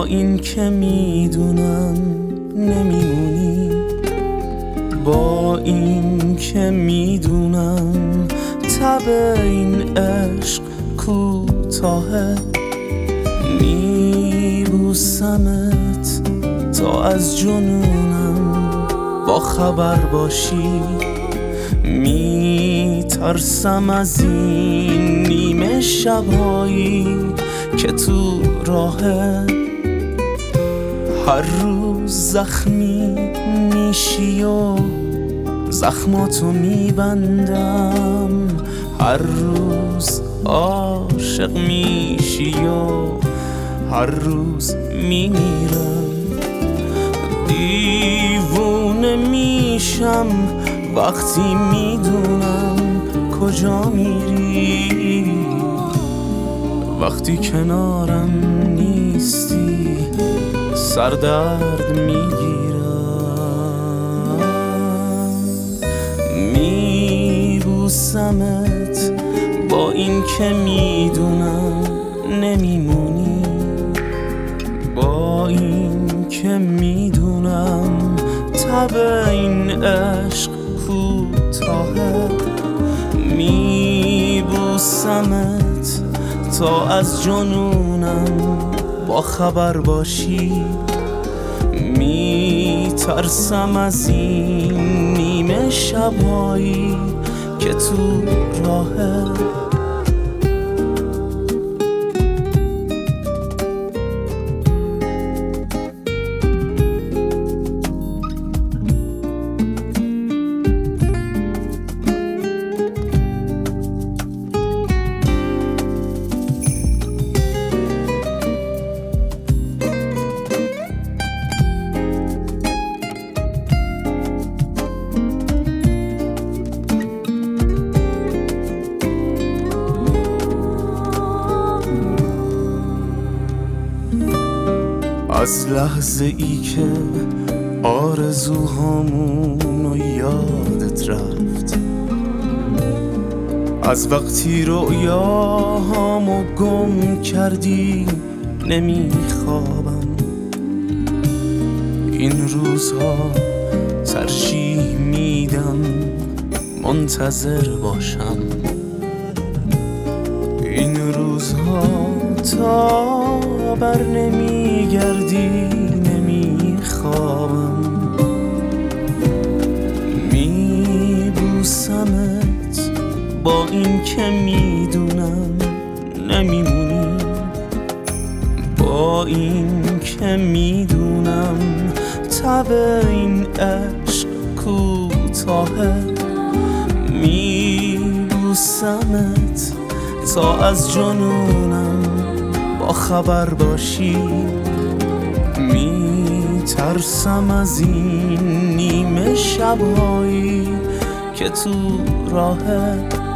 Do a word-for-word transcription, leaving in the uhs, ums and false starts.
این که میدونم نمیمونی، با این که میدونم تب این عشق کوتاهه، میبوسمت تا از جنونم با خبر باشی، میترسم از این نیمه شبایی که تو راهه، هر روز زخمی میشی و زخماتو میبندم، هر روز عاشق میشی و هر روز میمیرم، دیوونه میشم وقتی میدونم کجا میری، وقتی کنارم نیستی سردرد میگیرم، میبوسمت با این که میدونم نمیمونی، با این که میدونم تب این عشق کوتاهه، میبوسمت تا از جنونم با خبر باشی، میترسم از این نیمه شبایی که تو راهه. از لحظه ای که آرزوهامونو یادت رفت، از وقتی رؤیاهامو گم کردی نمیخوابم، این روزها ترجیح میدم منتظر باشم، این روزها تا بر نمیگردی نمیخوابم، میبوسمت با این که میدونم نمیمونی، با این که میدونم تب این عشق کوتاهه، میبوسمت تا از جنونم با خبر باشی، میترسم از این نیمه شبایی که تو راهه.